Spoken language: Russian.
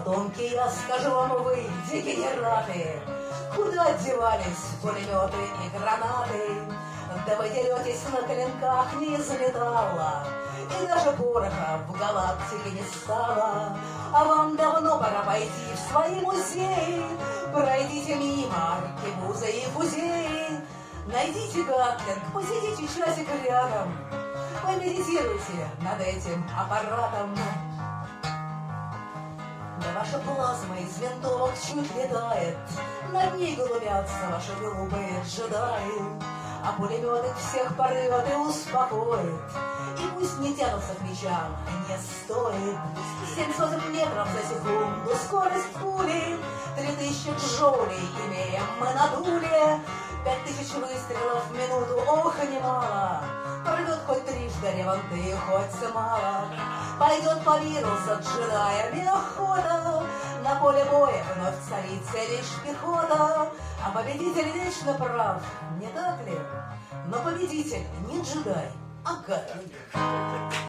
Потомки, я скажу вам, вы, дегенераты, куда девались пулеметы и гранаты? Да вы деретесь на клинках не из металла, и даже пороха в галактике не стало. А вам давно пора пойти в свои музеи. Пройдите мимо аркебузы и фузеи. Найдите гатлинг, посидите часик рядом, помедитируйте над этим аппаратом. Да ваша плазма из винтовок чуть летает, над ней глумятся ваши глупые джедаи. А пулеметы всех порвет и успокоит, и пусть не тянутся к мечам, не стоит. 700 метров за секунду скорость пули, 3000 джоулей имеем мы на дуле. 5000 выстрелов в минуту, ох, немало. Порвет хоть трижды реванты, хоть мало. Пойдет по миру за джедаями охота, на поле боя вновь царится лишь пехота. А победитель вечно прав, не так ли? Но победитель не джедай, а гатлинг.